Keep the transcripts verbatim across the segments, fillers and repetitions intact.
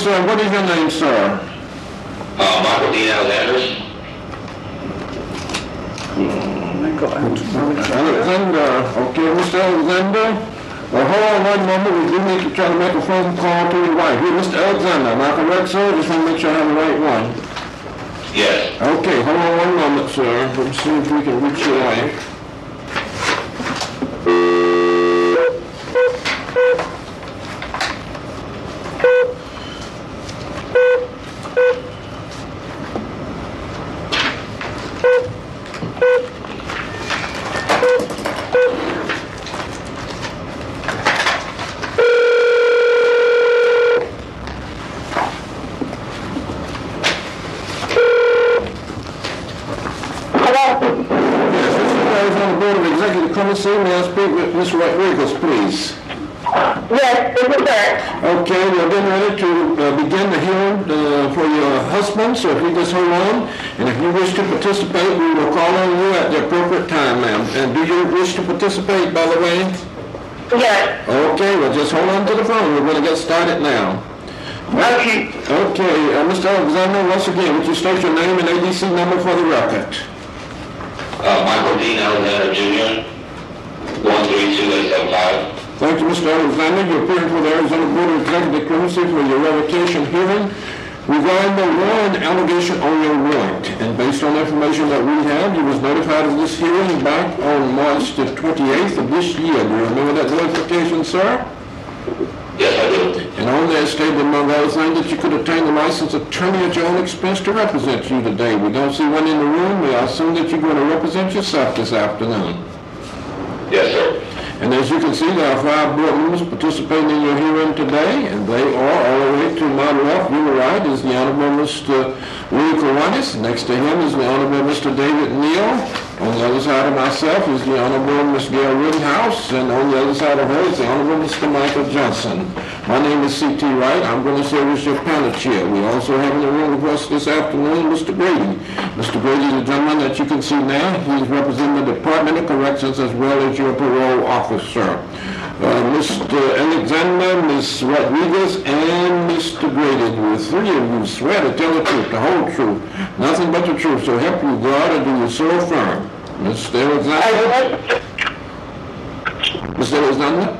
sir. What is your name, sir? Uh, Michael Dean Alexander. Alexander. Okay, Mister Alexander. Well, hold on one moment. We do need to try to make a phone call to your wife. Here, Mister Alexander. Am I correct, sir? Just want to make sure I have the right one. Yes. Okay, hold on one moment, sir. Let's see if we can reach your wife. May I speak with Miz Rodriguez, please? Yes, this is her. Okay, we're getting ready to uh, begin the hearing uh, for your husband, so if you just hold on, and if you wish to participate, we will call on you at the appropriate time, ma'am. And do you wish to participate, by the way? Yes. Okay, well, just hold on to the phone. We're going to get started now. Okay. Okay, uh, Mister Alexander, once again, would you state your name and A D C number for the record? Uh, Michael Dean Alexander Junior one three two eight seven five. Thank you, Mister Alexander. You're appearing for the Arizona Board of Executive Clemency for your revocation hearing regarding the one allegation on your warrant. And based on the information that we have, you was notified of this hearing back on March the twenty-eighth of this year. Do you remember that notification, sir? Yes, I do. And on there stated, among other things, that you could obtain the licensed attorney at your own expense to represent you today. We don't see one in the room. We assume that you're going to represent yourself this afternoon. Yes, sir. And as you can see, there are five board members participating in your hearing today, and they are all the way to my left, your right, is the Honorable Mister Louis Kiwanis. Next to him is the Honorable Mister David Neal. On the other side of myself is the Honorable Miss Gail Rittenhouse, and on the other side of her is the Honorable Mister Michael Johnson. My name is C T Wright. I'm going to serve as your panel chair. We also have in the room with us this afternoon Mister Grady. Mister Grady, the gentleman that you can see now, he's representing the Department of Corrections as well as your parole officer. Uh, Mister Alexander, Miz Rodriguez, and Mister Grady, the three of you swear to tell the truth, the whole truth, nothing but the truth, so help you God, or do you so affirm? Mister Alexander? Mister Alexander?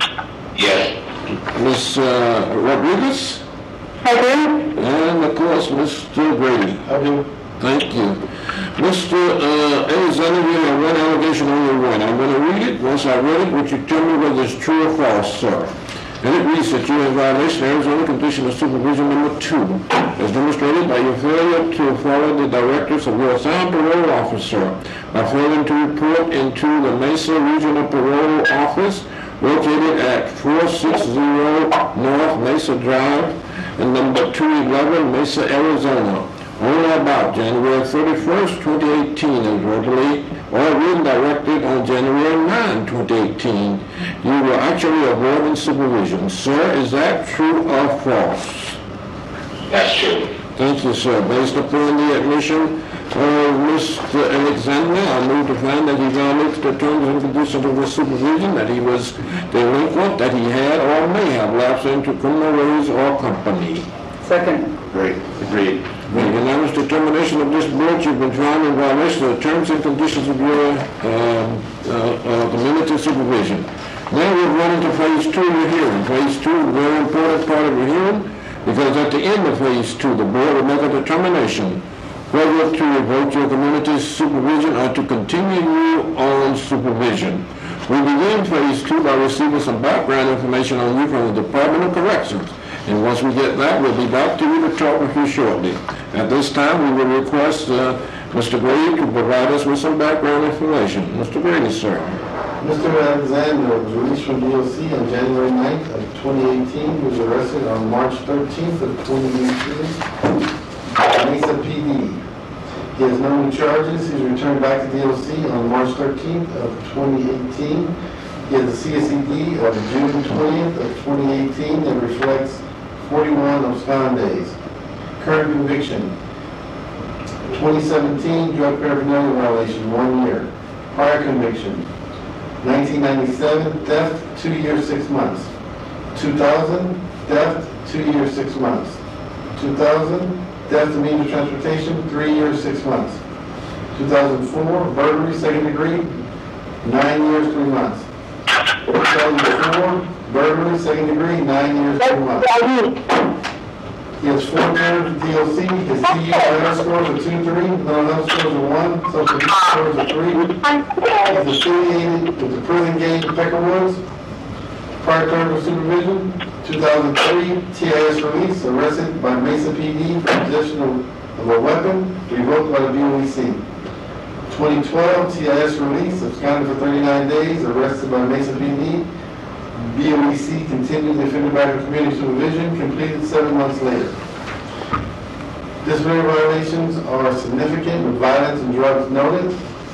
Yes. Miz Uh, Rodriguez? I do. And of course, Mister Grady. I do. Thank you. Mister Uh, Alexander, we have one allegation on your warrant. I'm going to read it. Once I read it, would you tell me whether it's true or false, sir? And it reads that you are in violation of Arizona Condition of Supervision number two, as demonstrated by your failure to follow the directives of your assigned parole officer by failing to report into the Mesa Regional Parole Office located at four sixty North Mesa Drive and number two eleven Mesa, Arizona, on or about January thirty-first, twenty eighteen, as verbally or written directed on January ninth, twenty eighteen. You were actually avoiding supervision. Sir, is that true or false? That's true. Thank you, sir. Based upon the admission of Mister Alexander, I move to find that he violated the terms and conditions of his supervision, that he was delinquent, that he had or may have lapsed into criminal ways or company. Second. Great. Agreed. By unanimous determination of this board, you've been found in violation of the terms and conditions of your um, uh, uh, community supervision. Now we're running to phase two of your hearing. Phase two is a very important part of your hearing, because at the end of phase two, the board will make a determination whether to revoke your community supervision or to continue you on supervision. We begin phase two by receiving some background information on you from the Department of Corrections. And once we get that, we'll be back to you to talk with you shortly. At this time, we will request uh, Mister Grady to provide us with some background information. Mister Grady, sir. Mister Alexander was released from D O C on January ninth of twenty eighteen. He was arrested on March thirteenth of twenty eighteen at Mesa P D. He has no new charges. He's returned back to D O C on March thirteenth of twenty eighteen. He has a C S E D of June twentieth of twenty eighteen that reflects forty-one abscond days. Current conviction, twenty seventeen drug paraphernalia violation, one year. Prior conviction, nineteen ninety-seven theft, two years, six months. two thousand theft, two years, six months. two thousand, death and means of transportation, three years, six months. two thousand four, burglary, second degree, nine years, three months. two thousand four, burglary, second degree, nine years, three months. He has four terms in D O C, his C U I scores are two three, mental health scores are one, social security scores are three. He's affiliated with the prison gang Peckerwoods. Prior term of supervision, two thousand three, T I S release, arrested by Mesa P D for possession of, of a weapon, revoked by the B O E C. twenty twelve, T I S release, absconded for thirty-nine days, arrested by Mesa P D. B O E C continued defended by the community supervision, completed seven months later. Disciplinary violations are significant with violence and drugs noted.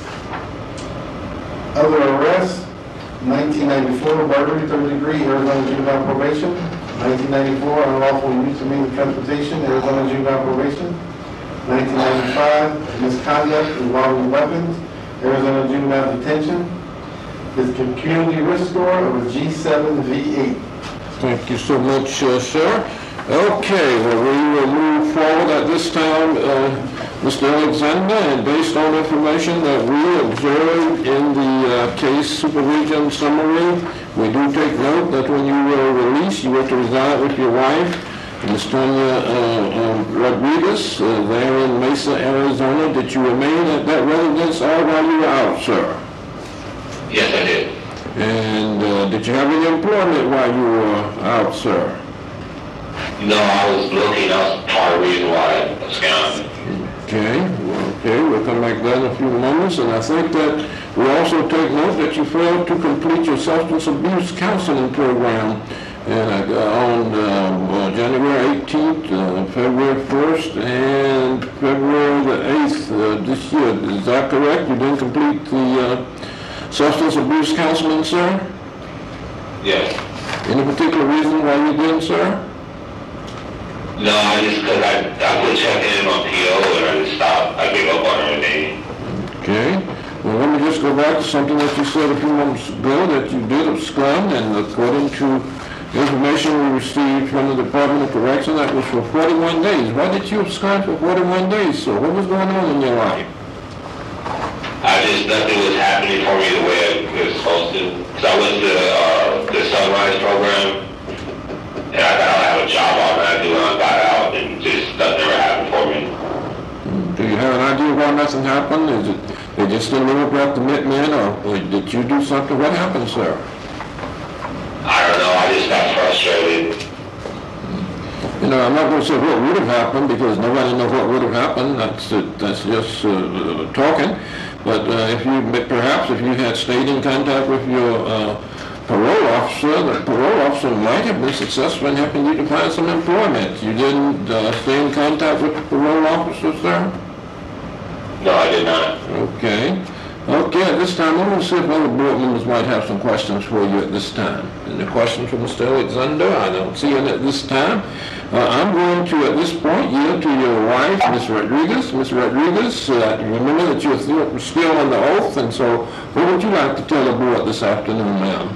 Other arrests, nineteen ninety-four, burglary, third degree, Arizona juvenile probation. nineteen ninety-four, unlawful use of means of transportation, Arizona juvenile probation. nineteen ninety-five, misconduct involving weapons, Arizona juvenile detention. His community risk score of a G seven V eight. Thank you so much, uh, sir. Okay, well, we will move forward at this time, uh, Mister Alexander, and based on information that we observed in the uh, case supervision summary, we do take note that when you were released, you were to reside with your wife, Miz Tonya uh, uh, Rodriguez, uh, there in Mesa, Arizona. Did you remain at that residence all while you were out, sir? Yes, I did. And uh, did you have any employment while you were out, sir? No, I was looking. That was part of the reason why I absconded. Okay, well, okay, we'll come back to that in a few moments. And I think that we also take note that you failed to complete your substance abuse counseling program. And uh, on um, uh, January eighteenth, uh, February first, and February the eighth uh, this year. Is that correct? You didn't complete the uh, substance abuse counseling, sir? Yes. Any particular reason why you didn't, sir? No, I just, because I, I put checking in my P O and I just stopped. I gave up on everything. Okay. Well, let me just go back to something that you said a few moments ago, that you did abscond, and according to information we received from the Department of Correction, that was for forty-one days. Why did you abscond for forty-one days, sir? What was going on in your life? I just, nothing was happening for me the way it was supposed to. So I went to uh, the Sunrise program, and I thought I'd have a job automatically when I got out, and just nothing ever happened for me. Do you have an idea why nothing happened? Is it they just didn't live up to commitment, or, or did you do something? What happened, sir? I don't know, I just got frustrated. You know, I'm not going to say what would have happened, because nobody knows what would have happened. That's uh, that's just uh, talking. But uh, if you, perhaps if you had stayed in contact with your uh, parole officer, the parole officer might have been successful in helping you to find some employment. You didn't uh, stay in contact with the parole officer, sir? No, I did not. Okay. Okay, at this time, I'm going to see if other board members might have some questions for you at this time. Any questions from Mister Alexander? I don't see any at this time. Uh, I'm going to, at this point, yield to your wife, Miz Rodriguez. Miz Rodriguez, uh, remember that you're th- still on the oath, and so what would you like to tell the board this afternoon, ma'am?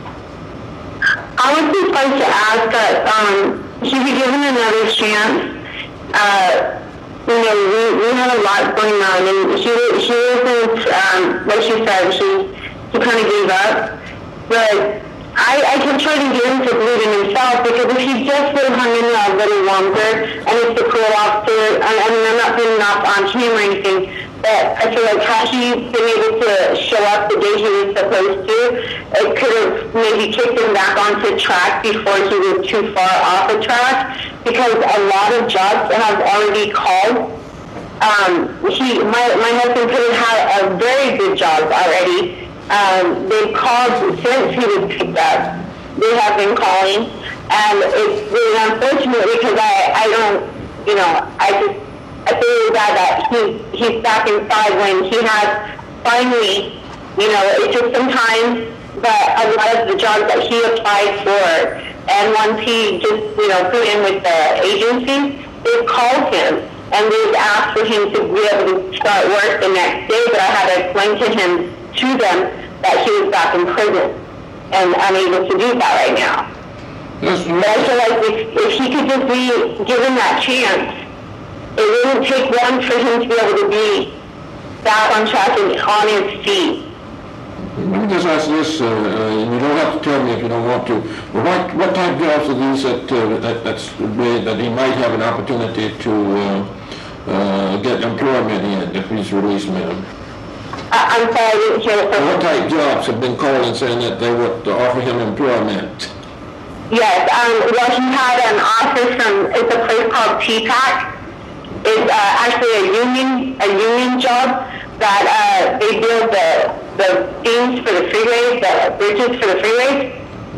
I would just like to ask that um, she be given another chance. Uh, you know, we, we had a lot going on, and she she wasn't, um, like she said, she, she kind of gave up. But I, I kept trying to get him to believe in himself, because if he just would have hung in there a little longer, and if the parole officer, I, I mean, I'm not putting off on him or anything, but I feel like had he been able to show up the day he was supposed to, it could have maybe kicked him back onto track before he was too far off the track, because a lot of jobs have already called. Um, he, my, my husband could have had a very good job already. Um, they've called since he was picked up. They have been calling, and it's really unfortunate, because I, I don't, you know, I just, I feel really bad that he, he's back inside when he has finally, you know, it took some time, but a lot of the jobs that he applied for, and once he just, you know, put in with the agency, they've called him, and they've asked for him to be able to start work the next day, but I had to explain to him, to them, that he was back in prison and unable to do that right now. That's But I feel like if, if he could just be given that chance, it wouldn't take one for him to be able to be back on track and on his feet. Let me just ask this, uh, uh, you don't have to tell me if you don't want to, but what, what type of jobs are these that, uh, that, that's, that he might have an opportunity to uh, uh, get employment in if he's released, ma'am? I, I'm sorry, I didn't hear the What first. type of jobs have been called and saying that they would uh, offer him employment? Yes, um, well, he had an offer from, it's a place called T PAC. It's uh, actually a union, a union job that uh, they build the, the things for the freeways, the bridges for the freeways.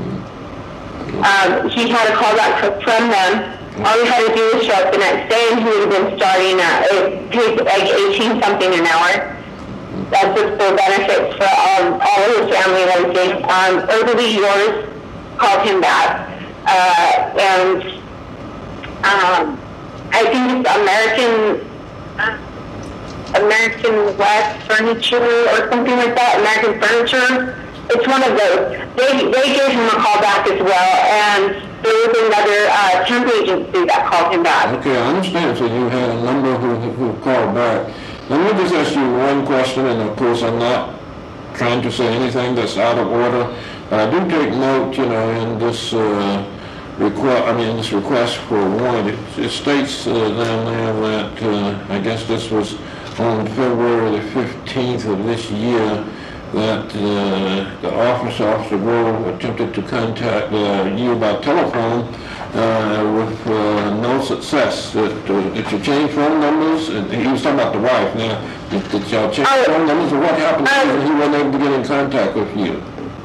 Um, he had a call back fr- from them. All he had to do was show up the next day, and he would have been starting at it paid like eighteen something an hour. That's with full benefits for all, all of his family and everything. Um, Early Yours called him back, uh, and um, I think it's American uh, American West Furniture or something like that. American Furniture. It's one of those. They they gave him a call back as well, and there was another uh, temp agency that called him back. Okay, I understand. So you had a number who, who called back. Let me just ask you one question, and of course I'm not trying to say anything that's out of order, but I do take note, you know, in this uh, request, I mean, this request for a warrant, it, it states uh, down there that, uh, I guess this was on February the fifteenth of this year, that uh, the office, Officer Grove, attempted to contact uh, you by telephone uh, with uh, no success. That, uh, did you change phone numbers? And he was talking about the wife now. Did, did y'all change Uh, phone numbers, or what happened uh, when he wasn't able to get in contact with you?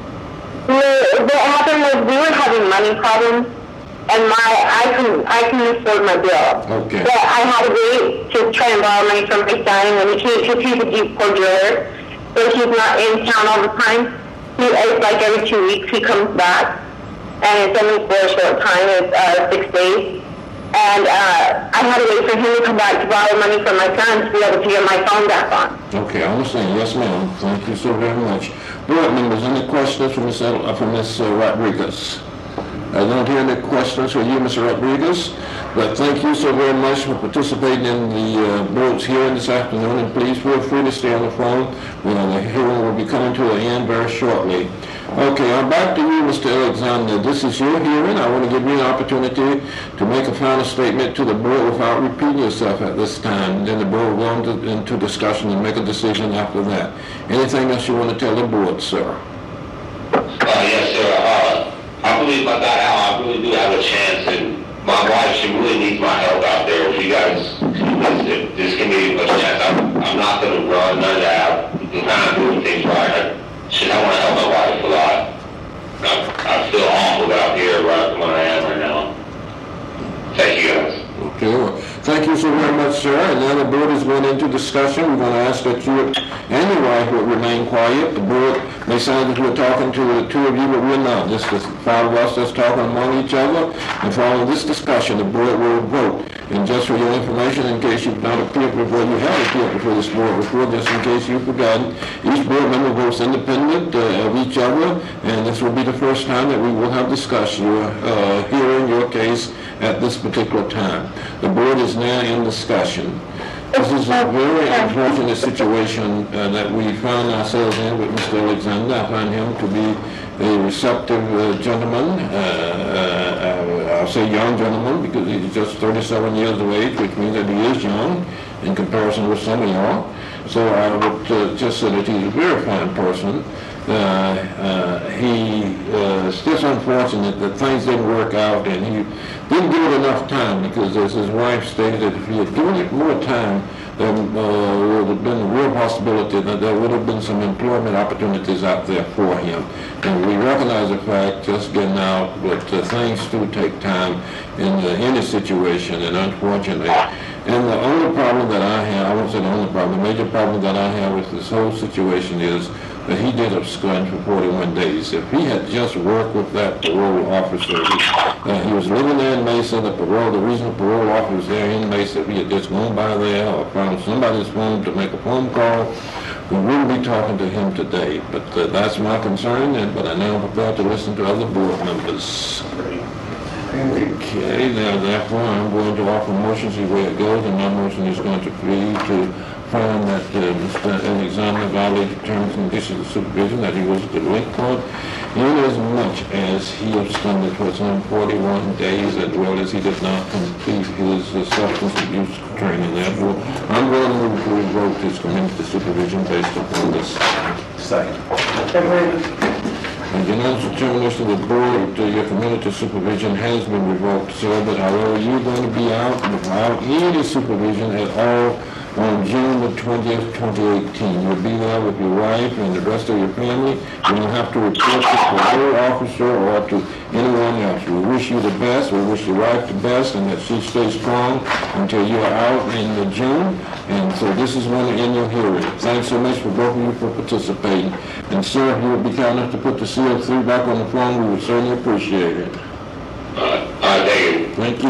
Well, what happened was we were having money problems, and my I couldn't I couldn't afford my bill. Okay. But I had to wait to try and borrow money from my son when he came, because he's a deep core driller, but he's not in town all the time. He it's like every two weeks he comes back, and it's only for a short time. It's uh, six days. And uh, I had to wait for him to come back to borrow money from my son to be able to get my phone back on. Okay, I understand. Yes, ma'am. Thank you so very much. Board members, any questions for Miz El- uh, for Miz uh, Rodriguez? I don't hear any questions for you, Mister Rodriguez, but thank you so very much for participating in the uh, board's hearing this afternoon, and please feel free to stay on the phone. Well, the hearing will be coming to an end very shortly. Okay, I'm back to you, Mister Alexander. This is your hearing. I want to give you an opportunity to make a final statement to the board without repeating yourself at this time. Then the board will go into, into discussion and make a decision after that. Anything else you want to tell the board, sir? Uh, yes, sir. Uh, I believe I got out. I really do have a chance, and my wife, she really needs my help out there. If you guys, if this can be a chance, I'm, I'm not going to run none of that. I'm kind of doing things right. I, shit, I want to help my wife a lot. I, I feel awful out here right where I am right now. Thank you, guys. Okay, well, thank you so very much, sir. And now the board is going into discussion. We're going to ask that you and your wife would remain quiet. The board may sound that we're talking to the two of you, but we're not. This is five of us that's talking among each other. And following this discussion, the board will vote. And just for your information, in case you've not appeared before, you have appeared before this board before, just in case you've forgotten, each board member votes independent uh, of each other, and this will be the first time that we will have discussed your uh, hearing your case at this particular time. The board is now in discussion. This is a very unfortunate situation uh, that we found ourselves in with Mister Alexander. I find him to be a receptive uh, gentleman, uh, uh, I'll say young gentleman, because he's just thirty-seven years of age, which means that he is young in comparison with some of y'all. So I would uh, just say that he's a very fine person. Uh, uh, he, uh, it's just unfortunate that things didn't work out, and he didn't give it enough time, because as his wife stated, if he had given it more time, there uh, would have been a real possibility that there would have been some employment opportunities out there for him. And we recognize the fact, just getting out, but uh, things do take time in uh, any situation, and unfortunately. And the only problem that I have, I won't say the only problem, the major problem that I have with this whole situation is that he did abscond for forty-one days. If he had just worked with that parole officer, he, uh, he was living there in Mesa, the parole, the reason the parole officer was there in Mesa, if he had just gone by there or found somebody's phone to make a phone call, we wouldn't be talking to him today. But uh, that's my concern, and but I now am prepared to listen to other board members. Okay, now therefore I'm going to offer motion, see where it goes, and my motion is going to be to find that uh, Mister Alexander violated terms and conditions of supervision, that he was delinquent in as much as he absconded for some forty-one days, as well as he did not complete his uh, substance abuse training. Therefore, I'm going to move to revoke his community supervision based upon this. Second. And unanimous determination of the board, uh, your community supervision has been revoked, sir, but however, you're going to be out without any supervision at all on June the twentieth, twenty eighteen. You'll be there with your wife and the rest of your family. You don't have to report to the parole officer or to anyone else. We wish you the best. We wish your wife the best, and that she stays strong until you're out in the June. And so this is going to end your hearing. Thanks so much for both of you for participating. And sir, if you would be kind enough to put the C O three back on the phone, we would certainly appreciate it. Uh, uh, thank you. Thank you.